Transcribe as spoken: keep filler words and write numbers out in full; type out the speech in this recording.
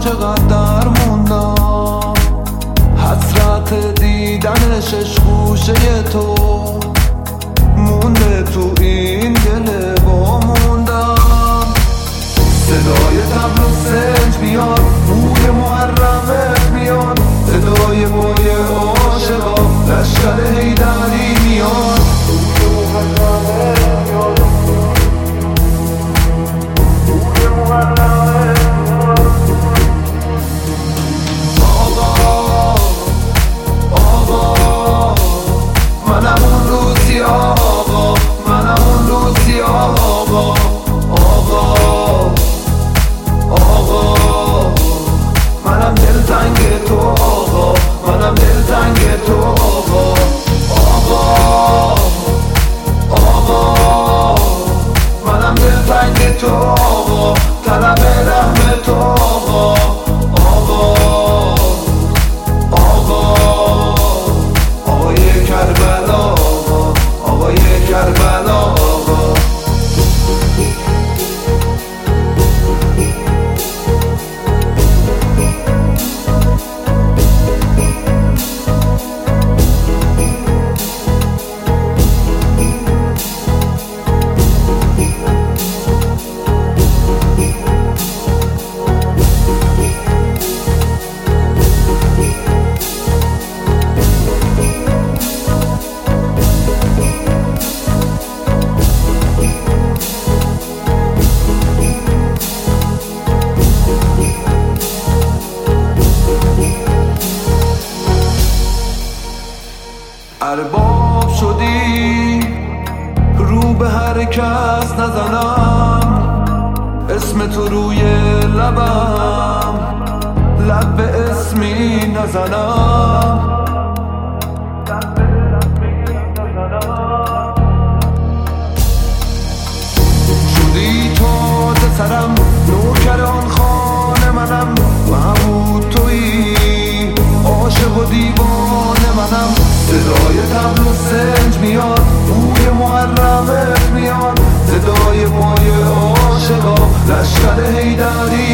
چقدر در موندم، حسرت دیدنش عشقوشه تو مونده تو این دل با موندم. صدای طبل و سنج میاد، بوی محرمت میاد، صدای بای عاشقا لشکر حیدری میاد، بوی محرمت میاد، بوی محرمت میاد. آقا آقا منم اون روزی آقا، منم اون روزی آقا. آقا آقا منم دلتنگ تو آقا، منم دلتنگ تو آقا. آقا آقا منم دلتنگ تو آقا، طلب رحم تو آقا. آقا آقا آقای کربلا آقا، آقای کربلا آقا. ارباب شدی رو به هر کس نزنم، اسم تو روی لبم، لب به اسمی نزنم. شدی تاج سرم، نوکر آن خانه منم، محبوب تویی، عاشق و دیوانه منم. صدای طبل و سنج میاد، بوی محرمت میاد، صدای پای عاشقا لشکر حیدری